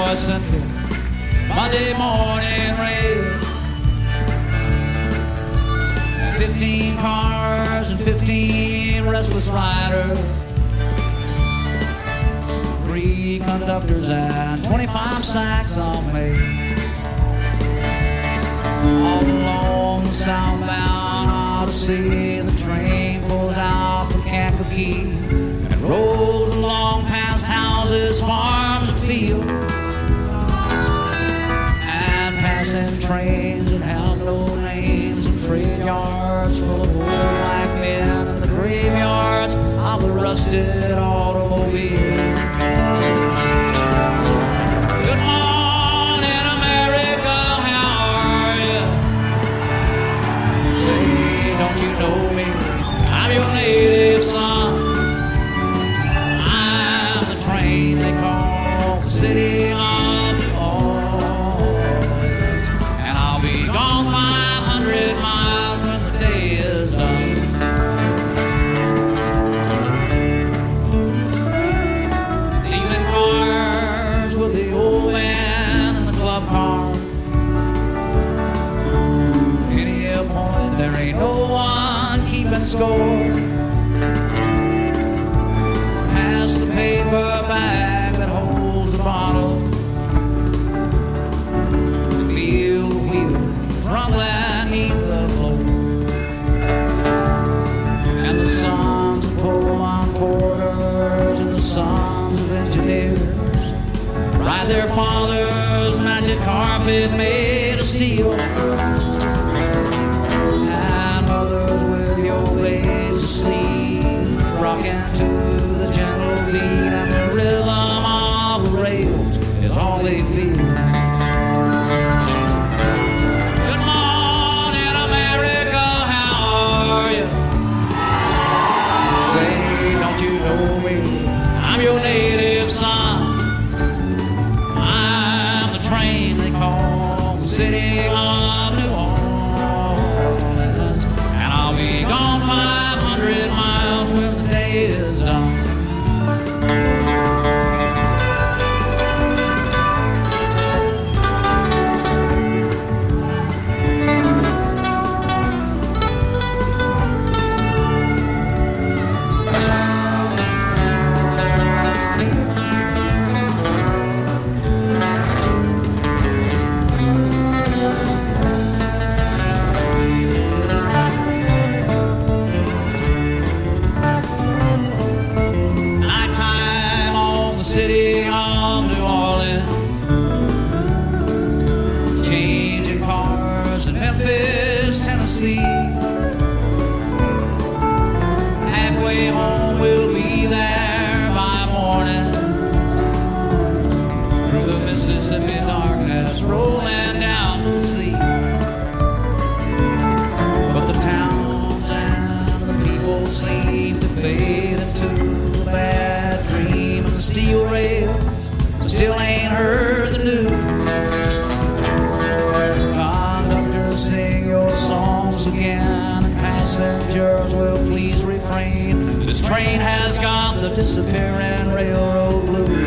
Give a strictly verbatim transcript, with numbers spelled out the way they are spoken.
North Central Monday morning rail. Fifteen cars and fifteen restless riders, three conductors and twenty-five sacks of mail. All along the southbound Odyssey, the train pulls out from Kankakee and rolls along past houses, farms, and fields, and passing trains that have no names, and freight yards full of old black men, and the graveyards of the rusted automobile. Good morning, America, how are you? Say, don't you know me? I'm your native son. I'm the train they call the city of New Orleans, and I'll be gone five hundred miles when the day is done. Leaving cars with the old man in the club car. Any appointment, there ain't no one keeping score. Pass the paper bag that holds the bottle. Feel the wheels rumbling neath the floor. And the sons of Pullman porters and the sons of engineers ride their father's magic carpet made of steel. And mothers with your blades asleep, rocking to the gentle beat, and the rhythm of the rails is all they feel. Good morning, America, how are you? Say, don't you know me? I'm your native son. I'm the train they call the city of New Orleans, and I'll be gone five hundred miles when the day is done. Nighttime on the city of New Orleans, changing cars in Memphis, Tennessee. Halfway home, we'll be there by morning, through the Mississippi darkness, rolling down to the sea. But the towns and the people seem to fade into a bad dream, and the steel rails still ain't heard the news. Conductors, sing your songs again, and passengers will please refrain. This train has got the disappearing railroad blues.